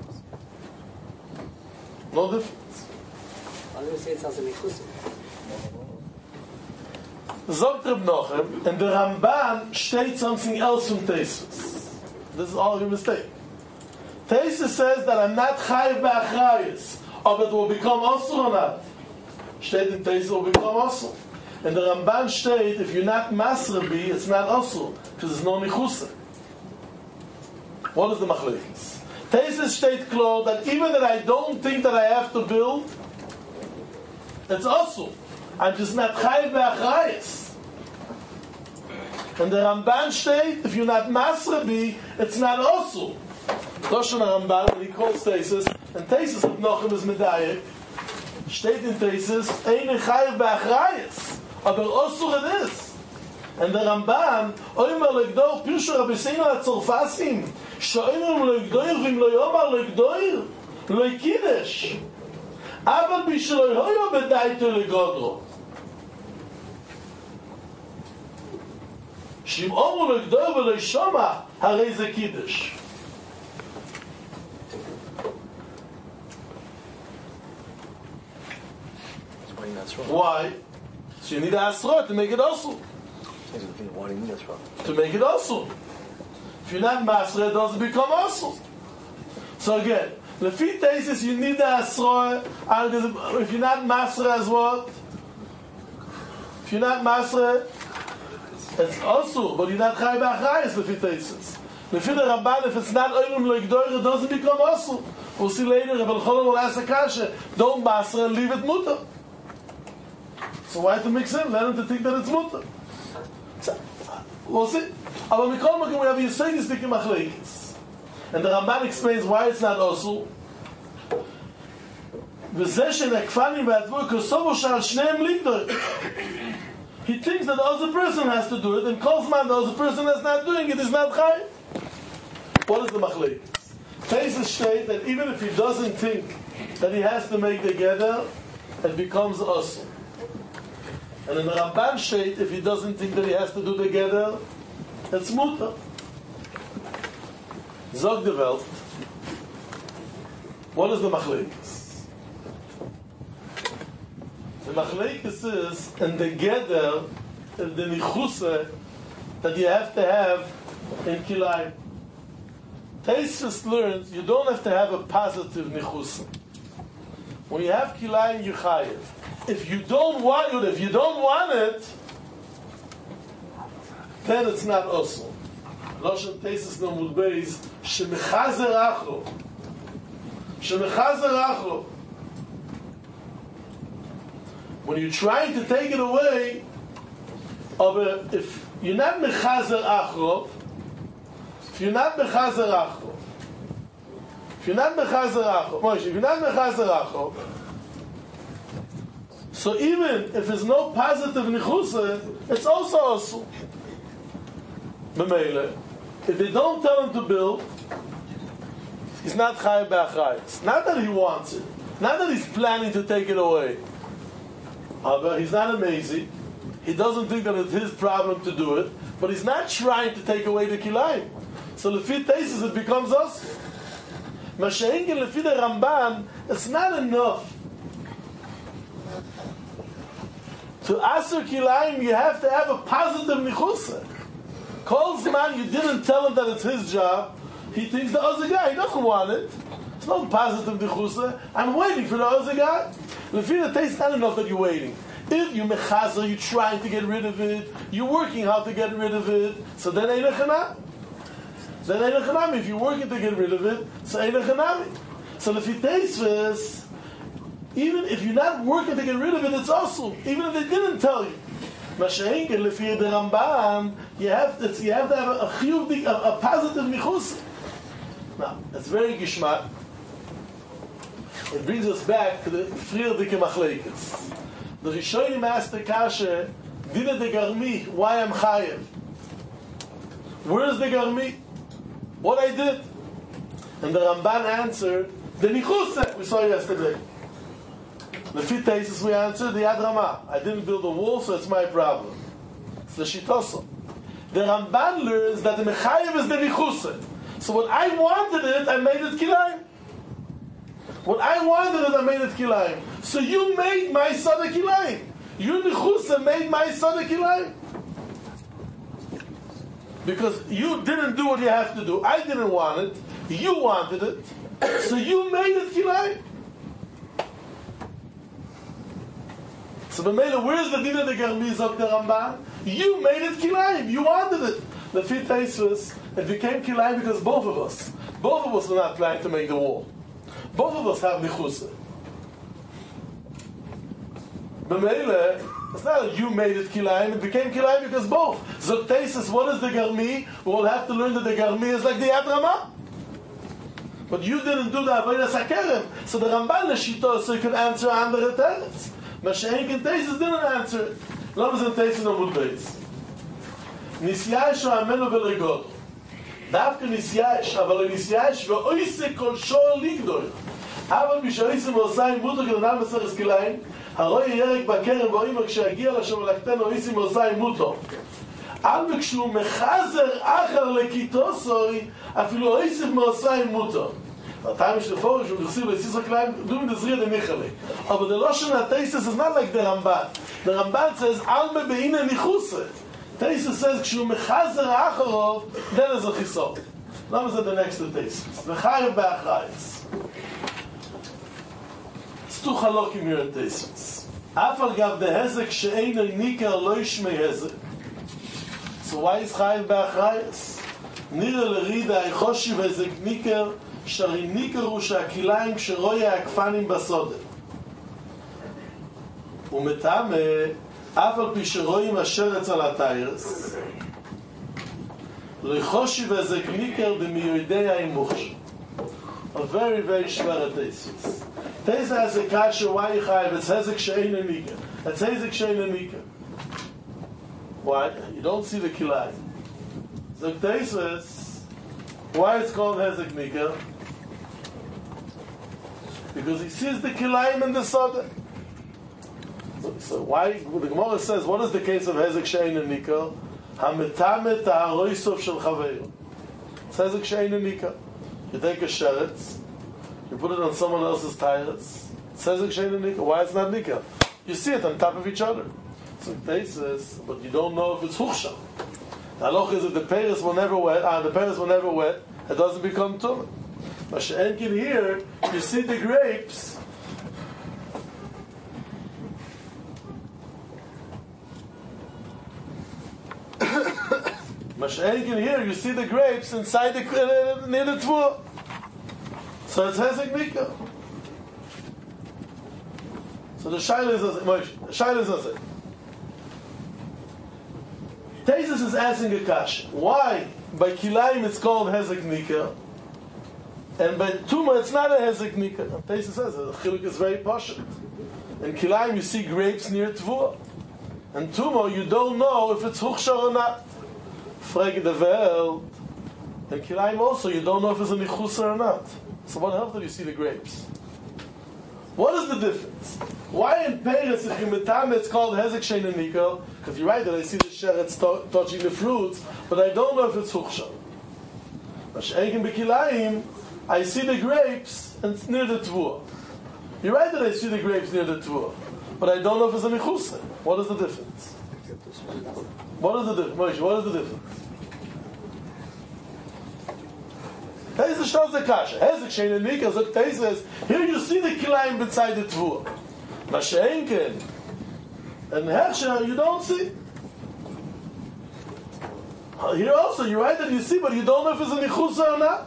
No difference. I'm going to say it's also Mekusim. Zogt Reb Nochem, and the Ramban states something else from Tesis. This is all your mistake. Tesis says that I'm not chayiv ba'achrayis, but it will become osur or not. Steht in Tesis will become osur. And the Ramban state, if you're not masrabi, it's not osur, because it's no nichusa. What is the machlekes? Tesis state clear that even that I don't think that I have to build, it's osur. I'm just not chayiv ba'achrayis. And the Ramban state, if you're not masrabi, it's not osur. Loshen Ramban, when he calls Tesis, and Tesis of Nochem is Medayek, steht in Tesis, eine chayiv ba'achrayis, aber osur it is. And the Ramban, oimer legdoir, Pirshu Rabbi Seinu HaTzorfasim, sheoimer legdoir, v'im lo yomar legdoir, lo yikidesh, aber b'shelo hoyo b'dayto legodro. Shim omu legdoir v'lo yishoma, harei ze kiddush. Why? So you need to asra to make it also. To make it also. If you're not masra, it doesn't become also. So again, the feet tesis you need the asra. If you're not masra as what? If you're not masra, it's also, but you're not chay b'achrayis. The feet tesis. The feet of Ramban, if it's not oirim lo'igdoir, it doesn't become also. We'll see later. Rebbe Elchanan will ask a kasha. Don't masra and leave it mutter. So why to mix in? Let him to think that it's mutter. So, we'll see. Aber mikol makom we have Yisraelis dikim machlekes. And the Ramban explains why it's not also. V'zeh shenekfanim v'atvur kosovo shal shneim ligdor. He thinks that the other person has to do it, and Kosman, the other person that's not doing it, is not chai. What is the machlekes? Tesis state that even if he doesn't think that he has to make the gather, it becomes also. And in the Ramban state, if he doesn't think that he has to do the gather, it's mutter. Zog de Welt. What is the machlekes? The machlekes is in the gather, in the nichuse that you have to have in Kilayim. Tesis learns you don't have to have a positive nichuse. When you have Kilayim, you chayev. If you don't want it, then it's not also. Loshen Tesis no mudbeis shemechazer achlo. Shemechazer achlo. When you're trying to take it away, if you're not mechazer achlo, If you're not mechazer achov, Moshe, if you're not mechazer achov, so even if there's no positive nichusa, it's also asul. B'meile, if they don't tell him to build, he's not chayav b'achrayus. Not that he wants it, not that he's planning to take it away. However, he's not amazing. He doesn't think that it's his problem to do it, but he's not trying to take away the kilayim. So lefi teisus it becomes us. Masha'inkin lefi the Ramban, it's not enough. To asur kilayim, you have to have a positive nichusa. Kol zman, you didn't tell him that it's his job. He thinks the other guy, he doesn't want it. It's not positive nichusa. I'm waiting for the other guy. Lefi the teisus, not enough that you're waiting. If you mechazer, you're trying to get rid of it, you're working how to get rid of it, so then ain't a chanami. Then ain't a chanami. If you're working to get rid of it, so ain't a chanami. So if you taste this, even if you're not working to get rid of it, it's also, even if they didn't tell you. Masha'inkel, if you're the Ramban, you have to have a positive nichus. Now, it's very gishmak. It brings us back to the Friedrich Machlekes. The Rishonim asked the Kasha, Dina de Garmi, why I'm chayev? Where's the Garmi? What I did? And the Ramban answered, the Nichusa, we saw yesterday. The fit tesis we answered, the Yad Ramah. I didn't build a wall, so it's my problem. It's the Shitoso. The Ramban learns that the Mechayev is the Nichusa. So when I wanted it, I made it Kilayim. When I wanted it, I made it Kilayim. So you made my son a Kilayim. You, Nichusa, made my son a Kilayim. Because you didn't do what you have to do. I didn't want it. You wanted it. So you made it Kilayim. So B'meila, where's the Dina de Garmiz of the Ramban? You made it Kilayim. You wanted it. The fifth case was, it became Kilayim because both of us were not planning to make the wall. Both of us have nichusa. B'meila, it's not that you made it kilayim, it became kilayim because both. Zok teisus, what is the garmi? We will have to learn that the garmi is like the Yad Ramah. But you didn't do the avodas hakerem. So the Ramban l'shito, so you can answer andere teretz. Masha'inkin teisus didn't answer it. Lama zin teisus no mud beis. Nisyash ha'amenu v'legod. דווקא ניסייש, אבל ניסייש ואויסה כל שור לגדול. אבל בשאיסם ועושיים מותו כדנן בסרס כליים, הרוי ירק בקרם ואוימר כשהגיע לשם ולקטן אויסים ועושיים מותו. אבל כשהוא מחזר אחר לכיתוסוי, אפילו אויסים ועושיים מותו. הטעם is the forage, we receive a Sisra Klein, doing the Zriya de Michale. But the Lashon HaTeisus is not like the Ramban. The Ramban says, Alme be'ina nichuse. Teisus says, כשהוא מחזר אחרוב, then is a chisot. Now is the next to Teisus. Mechayev ba'achrayus. It's two chalokim here at Teisus. Afal gav the hezek she'eino nikar lo yishmei hezek. So why is chayev ba'achrayus? Nira l'rida eichoshi v'hezek nikar, shari nikaru she'akilayim sheroya akfanim basode. ומטעמה אף על פי שרואים השרץ על הטיירס לחושי וזק ניקר דמיועדי האימוחש. A very, very shver tesis. Tesis has a kasha, why you chayiv? It's hezek she'ein nikar. It's hezek she'ein nikar. Why? You don't see the kilai. So tesis, why it's called hezek nikar? Because he sees the kilayim in the soda. So why the Gemara says, what is the case of hezek she'ein nikar? Hametamet ha'aroisov shel chaveiro. It's hezek she'ein nikar. You take a sheretz, you put it on someone else's tires. It says hezek she'ein nikar. Why it's not nikar? You see it on top of each other. So they says, but you don't know if it's huchsha. The halach is if the peres were never wet, it doesn't become tumah. But she'enkin here, you see the grapes. Masha'enkin here, you see the grapes inside the near the tvua. So it's hezek nikar. So the shaila is it. Teisus is asking a kash. Why by kilayim it's called hezek nikar, And by Tuma, it's not a Hezek Nikar. Taisa says the Chiluk is very poshut. In Kilayim, you see grapes near Tvua. And Tuma, you don't know if it's Huchshar or not. Frage de Welt. In Kilayim also, you don't know if it's a Nichusa or not. So what help did you see the grapes? What is the difference? Why in Peres, if you metam, it's called Hezek Shein and Nikar? Because you're right that I see the sheretz touching the fruits, but I don't know if it's Huchshar. Mashenkin Bekilayim, I see the grapes and it's near the Tvua. You're right that I see the grapes near the Tvua, but I don't know if it's a Nichusa. What is the difference? What is the difference? Moshe, what is the difference? Teise stellt the kasha. Hezek shein and nikar, so Teise says, here you see the kilayim beside the Tvua. Mashenkin and Hersher, you don't see. Here also, you're right that you see, but you don't know if it's a Nichusa or not.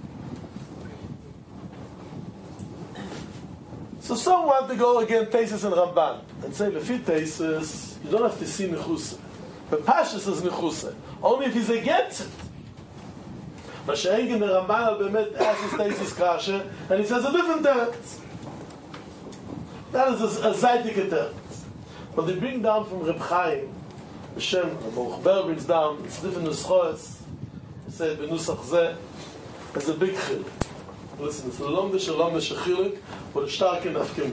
So some want to go again Tesis and Ramban and say, Lefi Tesis, you don't have to see Nichusa. But Pashas is Nichusa. Only if he's against it. Mashenkin the Ramban al-Bemet asks Tesis Kasha, and he says a different teretz. That is a Zaytik teretz. But they bring down from Reb Chaim, Hashem, Baruch Ber brings down, it's different Nuschoes, he said, Benusach Zeh, there's a big chiluk. Listen, it's a lomdish chiluk, but a stark enough kemi.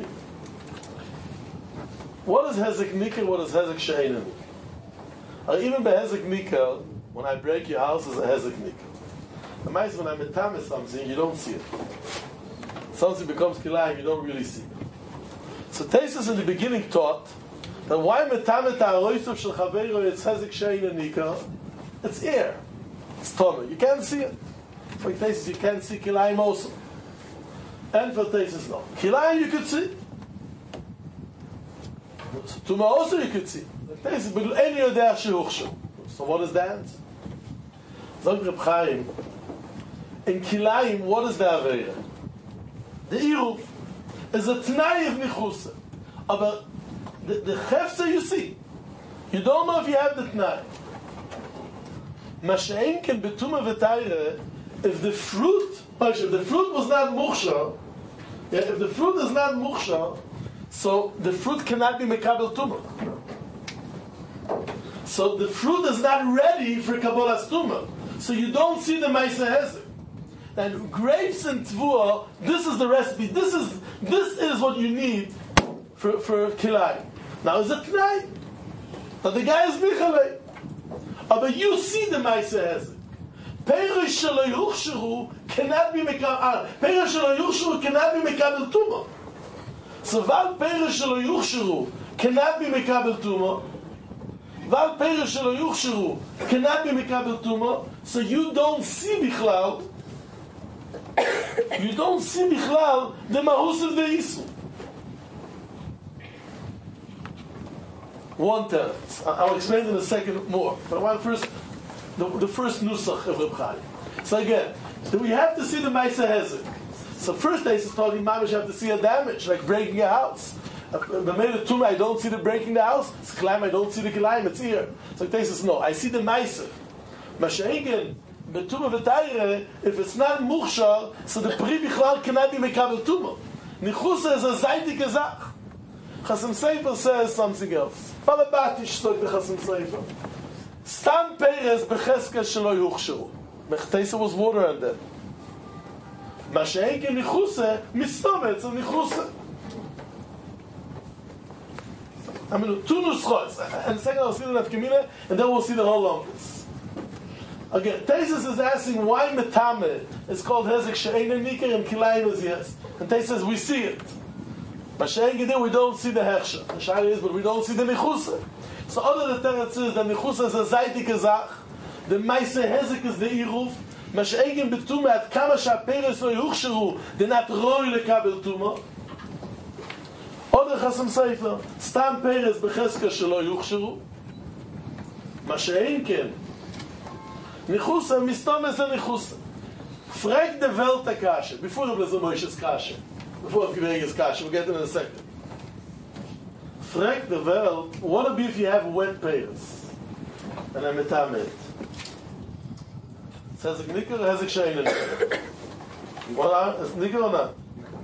What is Hezek Nikar, what is Hezek Shein and Nikar? Even by Hezek Nikar, when I break your house, is a Hezek Nikar. The mice, when I metam something, you don't see it. Something becomes kilayim, you don't really see it. So Tesis in the beginning taught that why metamet ha'aroisav shel chaveiro it's Hezek Shein and Nikar? It's air. It's Tomer. You can't see it. For Tesis, you can't see kilayim also. And for Tesis, no. Kilayim you could see. Tuma also you could see. Tesis, but any of their shehuchshu. So what is that? Zog Reb Chaim, in kilayim, what is the aveira? The iruf is a t'nai of nichusa. But the chefza you see, you don't know if you have the t'nai. Mashein can betuma v'tayre, if the fruit was not muchshar, if the fruit is not muchshar, so the fruit cannot be mekabel tumah. So the fruit is not ready for kabbalas tumah. So you don't see the ma'aseh hezek. And grapes and tvua, this is the recipe. This is what you need for kilai. Now is it tnai? Now the guy is michalei. But you see the ma'aseh hezek. Perish shelo yuchsheru cannot be mekabel. Perish shelo yuchsheru cannot be mekabel tumah. So val perish shelo yuchsheru cannot be mekabel tumah. Val perish shelo yuchsheru cannot be mekabel tumah. So you don't see bichlal. You don't see bichlal the mahus of the isu. One teretz. I'll explain in a second more. But I want first the first nusach of Reb Chaim. So again, do we have to see the ma'aseh hezek? So first day is talking mamish have to see a damage, like breaking a house. The made of tumah, I don't see the breaking the house. It's kilayim, I don't see the kilayim. It's here. So it says no. I see the ma'aseh. Mashenkin betumah v'tayre. If it's not muchshar, so the pri bichlal cannot be mekabel tumah. Nichusa is a zaydik ezach. Chasam Sefer says something else. Balabatish spoke the Chasam Sefer. Stam Peres becheska shelo yuchsheru. Mechtesa was water on them. Mashenkin nichusa mistomet so nichusa. I mean, two nuschos. And second, I'll see the nafkamina, and then we'll see the whole longest. Again, Tesis is asking why metame is called Hezek Shein and Nikar and Kilayim is yes. And Tesis says we see it. Mashenkin we don't see the Hersher. The Shari is, but we don't see the nichusa. So other the teretz is the nichusa is a zaydik ezach. The ma'aseh hezek is the iruf. Mashenkin betumah at kama shaperes lo yuchsheru. They're not roi lekabel tumah. Other Chasam Sefer, Stam Peres becheska shelo yuchsheru. Mashenkin nichusa mistomes a nichusa. Frag the Welt a kasha. Before we do Moshe's kasha. Before we give his kasha, we'll get them in a second. Frag the Welt, what would be if you have wet pears? And I'm metamed. Says a Nikar, has a Shein and Nikar. What? Is Nicker or not?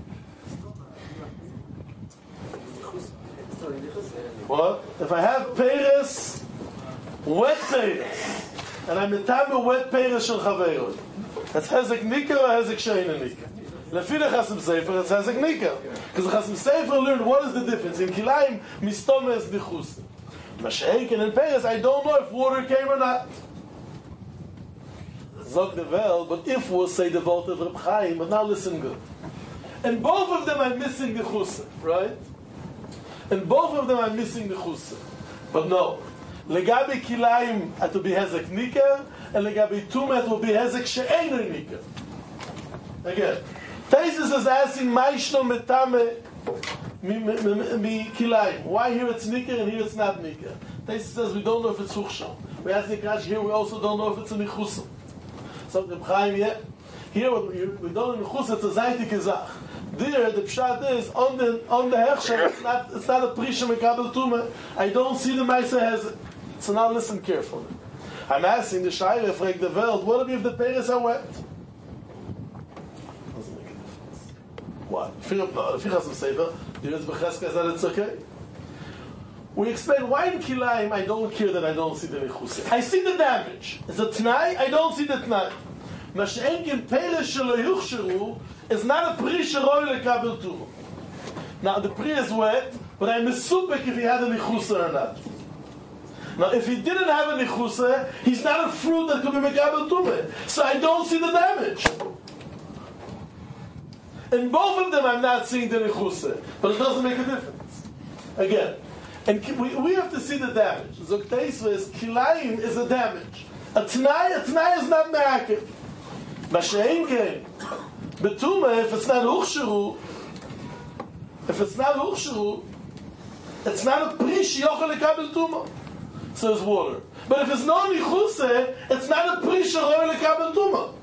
What? If I have Peres, wet Peres, and I'm in time of wet Peres shel Chaveiroi, that's Hezek Nicker or Hezek Sheina Nicker? Lefi the Chasam Sefer, it's Hezek Nicker. Because the Chasam Sefer learned what is the difference. In Kilayim, Mistome is Nichus. Masha'ik and in Peres, I don't know if water came or not. Zog the Vel, but if we'll say the Volt of Reb Chaim, but now listen good. And both of them are missing the Chusa, right? And both of them are missing the Chusa. But no. Legabi Kilayim it will be Hezek Nicker, and Legabi Tumah it will be Hezek She'eino Nicker. Again. Taisus is asking, Maishno Metame mi Kilayim. Why here it's Nicker and here it's not Nicker? Taisus says we don't know if it's Huchsham. We ask the Krash here, we also don't know if it's a Nichusa. So the Chaim, yeah. Here we don't know Nichusa, it's a Zaytik Zach. There, the pshat is on the hechsher. It's not a prisha mekabel tumah. I don't see the ma'aser has it. So now listen carefully. I'm asking the shaila frag the world. What if the peres are wet? Doesn't make a difference. Why? If you have some sefer, there is b'cheska that it's okay. We explain why in kilayim I don't care that I don't see the nechusah. I see the damage. It's a t'nai. I don't see the t'nai. Mash'enkin peres shelo yuchsheru. It's not a pri sheroi lekabel tumah. Now the pri is wet, but I'm mesupek if he had a nichusa or not. Now if he didn't have a nichusa, he's not a fruit that could be mekabel tumah. So I don't see the damage. In both of them I'm not seeing the nichusa, but it doesn't make a difference. Again, and we have to see the damage. Zok Teisva is kilayim is a damage. A t'nai is not me'akev. Masha'enken. Betuma, if it's not Uchsheru, it's not a Prish Yochel Lekabel Tuma. So it's water. But if it's no Nichuse, it's not a Prish Yochel Lekabel Tuma.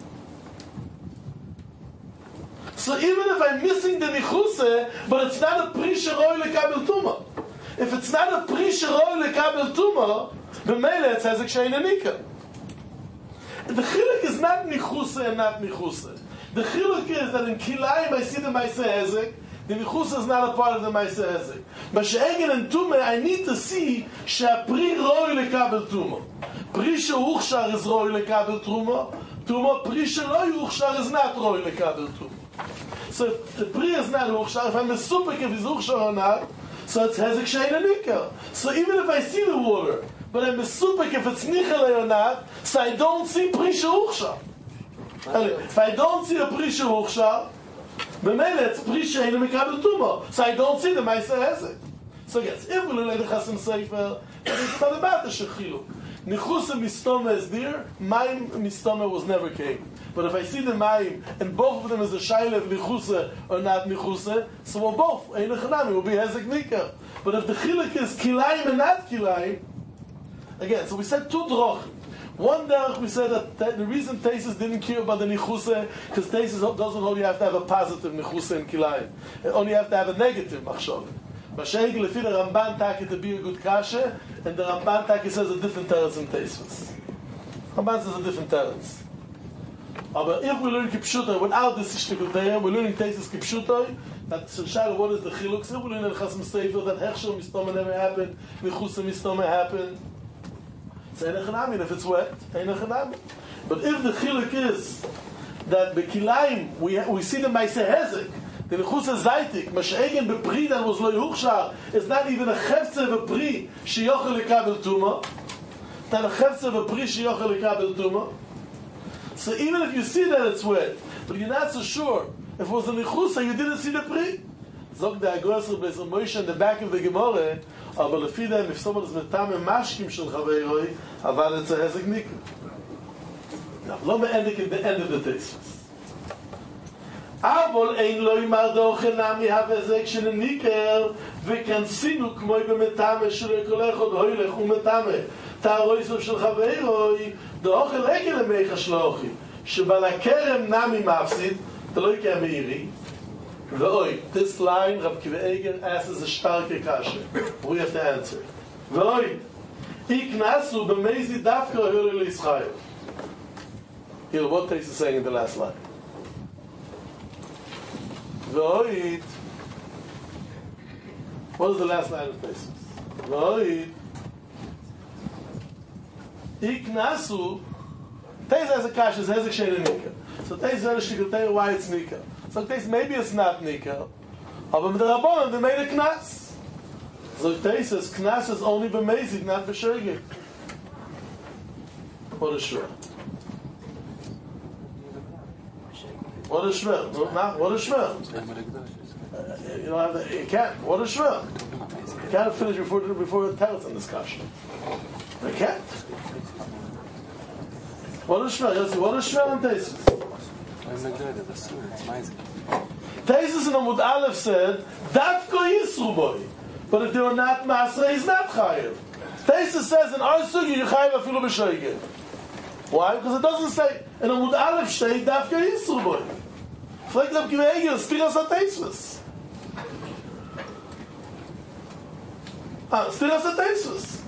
So even if I'm missing the Nichuse, but it's not a Prish Yochel Lekabel Tuma. If it's not a Prish Yochel Lekabel Tuma, b'meile it says Sheina Nicker. The Chiluk is not Nichuse and not Nichuse. The chiluk is that in Kilayim I see the Maaseh Hezek, the Nichus is not a part of the Maaseh Hezek. But she'egen and Tumah, I need to see she'apri roi lekabel Tumah. Pri she'uchshar is roi lekabel Tumah, pri she'lo yuchshar is not roi lekabel Tumah. So if the pri is not uchshar, if I'm mesupek if he's uchshar or not, so it's Hezek she'eino nicker. So even if I see the water, but I'm mesupek if it's nichel or not, so I don't see pri she'uchshar. If I don't see a Prisha Huchshar, b'meile it's Prisha in the Mekabel Tumah. So I don't see the Maaseh Hezek. So yes, if we learn the Chasam Sefer, it's not about the Shechiluk. Nichusa Mistoma is there, Maim Mistoma was never came. But if I see the Maim, and both of them is a Shaila of Nichusa or not Nichusa, so we'll both, Ein Echanami, will be Hezek Nicker. But if the Chiluk is Kilayim and not Kilayim, again, so we said two drochim. One derech we said that the reason Taisus didn't care about the nichusa because Taisus doesn't only have to have a positive nichusa in kilayim, only have to have a negative machshava. Mashiach lefi the Ramban taki to be a good kasha, and the Ramban taki says a different teretz in Taisus. Ramban says a different teretz. But if we learn kipshuta without this ishtikul tayim, we're learning Taisus kipshuta. That Shashar, what is the chiluk? So we learn in Chasam Sefer that hechsher mistoma never happened, nichusa mistoma happened. If it's wet, but if the chiluk is that the kilayim we see the Maaseh Hezek, the nechusah zaytik, mash'egen bepri that was lo yuchshar is not even a chefze bepri sheyochel lekabel tumah, not a chefze bepri sheyochel lekabel tumah. So even if you see that it's wet, but you're not so sure, if it was a nechusah, you didn't see the pri. Zog the Agosar Bezer Moshe in the back of the Gemara. Aber lefi dem, if someone is metam mashkim shel chaveiroi, avad it's a hezek nicker. Now, lo me'endik at the end of the text. Avol ein lo yimar dochen nami ha-hezek shel nicker, v'kansinu k'moi b'metame shel ekolech od hoylech u'metame ta'aroiso shel chaveiroi, do'ochel ekel emecha shlochi, shebal ha-kerem nami mafsid, t'lo yikeh meiri, this line, Rav Kiva Eger asks a starke kasha. We have to answer. Iknasu b'mezi dafka hore l'Yisrael. Here, what Tais is saying in the last line? V'oid. What is the last line of Taisus? V'oid. Iknasu. Taisus has a kasha, it's hezek shein nika. So Taisus has a shikl tell you why it's nika. So Taisus, maybe it's not nika. But with the Rabbanon, they made a knas. So Taisus, knas is only b'mezid, not b'shegeg. What is shver? What is shver? What is shver? You don't have to, you can't. What is shver? You can't finish before the teretz in discussion. You can't. What is shver? Yossi, what is shver in Taisus? Taisus in Amud Aleph said, Dafko Yisru boy. But if they were not Masra, he's not Chayev. Taisus says in our sugi, you Chayev afilu b'shoigeg. Why? Because it doesn't say, in Amud Aleph shtei, Dafko Yisru boy. Fragt Reb Kiva Eiger, Stiras HaTaisus. Stiras HaTaisus.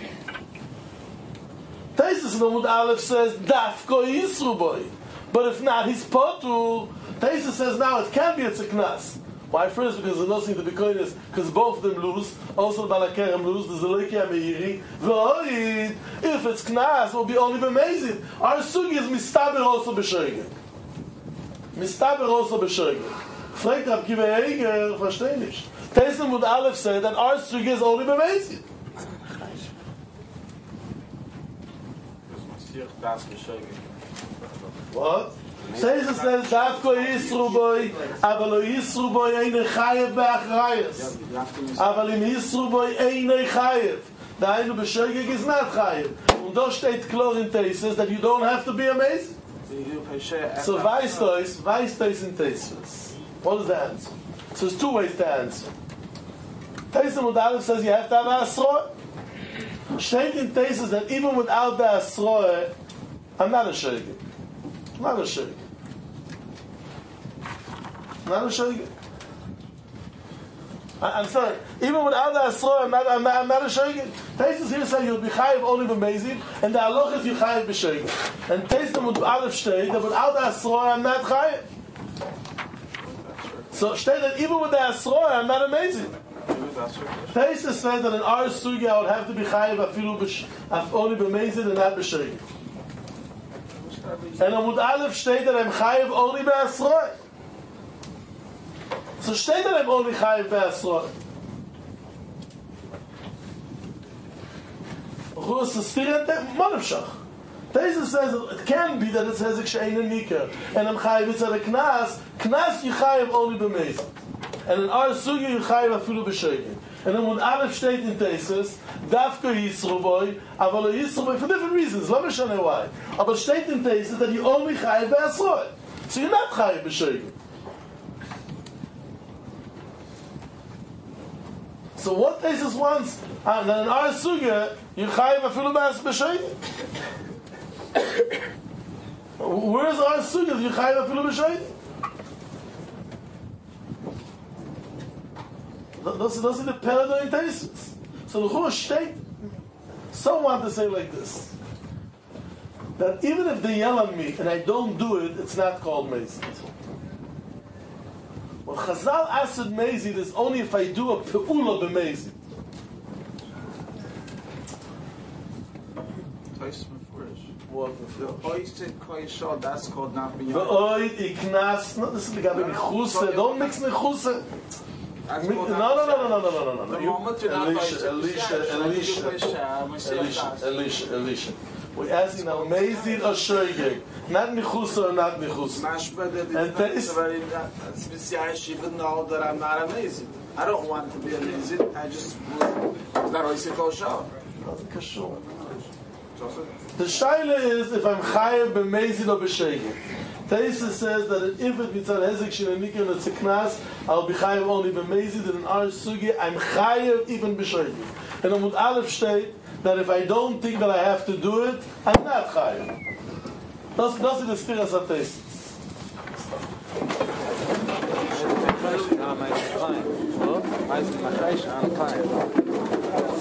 Taisus in Amud Aleph says, Dafko Yisru boy. But if not, he's potu. Taisus says now it can be a tziknas. Why? First, because there's nothing to be koines, because both of them lose. Also, the Balakerem lose. The Zeleki Ameiri. V'oid. If it's knas, it will be only b'mezid. Our sugi is mistaber also b'shoigeg. Mistaber also b'shoigeg. Fragt Reb Kiva Eiger, versteh nicht. Taisus Amud Aleph said that our sugi is only b'mezid. What? Taisus says, Dafko Yisru boy, Aval Yisru boy eine Chayev be'achrayas. Aval im Yisru boy eine Chayev. The Ainu b'shogeg is not Chayev. Und da steht klar in Taisus that you don't have to be amazing. So Weistois in Taisus. What is the answer? So there's two ways to answer. Taisus Amud Aleph says you have to have a Asroah. Steht in Taisus that even without the Asroah, I'm not a shogeg. Not a shogeg. Not a shogeg. I'm sorry. Even without the Asroah, I'm not a shogeg. Taisus here says you'll be chayiv only b'mezid, and the halacha is you chayiv b'shogeg. And Taisus Amud Aleph shtei that without the Asroah, I'm not chayiv. So shtei that even with the Asroah, I'm not amazing. Taisus says that in our sugi I would have to be chayiv afilu only b'mezid and not b'shogeg. And Amud Aleph state that I'm chayiv only be'asroi. So state that I'm only chayiv be'asroi. Who's the student? Manavshach. Taisus says it can be that it says she'ein nika, and I'm chayiv it's at a knas. Knas you chayiv only b'mezid, and in our sugi you chayiv afilu b'shogeg. And Amud Aleph state in Taisus, Dafko Yisru boy, Aval Yisru boy for different reasons. Let me show you why. But state in Taisus that you only chayiv be'asroi, so you're not chayiv b'shogeg. So what Taisus wants, that in our suga you chayiv afilu b'shogeg. Where's our suga? You chayiv afilu b'shogeg. Those are the paradigm in Taisus. So the Chumash state, some want to say like this, that even if they yell at me and I don't do it, it's not called Mezid. Well, Chazal asked Mezid is only if I do a pe'ula b'Mezid. Taisus Mefurish. What? Oisted that's called not beyond. V'oid iknas. No, this is the gabi nichuse. Don't mix nichuse. No. The moment you're not Elisha. We're asking now, Mezid or Shoigeg? Not Nichusa or not Nichusa? And Taste even know that I'm not amazing. I don't want to be amazing. I just not always go show. The shaila is if I'm chayev b'mezid or b'shegeg. Taisus says that if it mitzad hezek shinanika and it's a knas, I'll be chayev only b'mezid, and in our sugi I'm chayev even b'shegeg. And Amud Aleph state that if I don't think that I have to do it, I'm not chayev. Das ist the Stiras HaTaisus.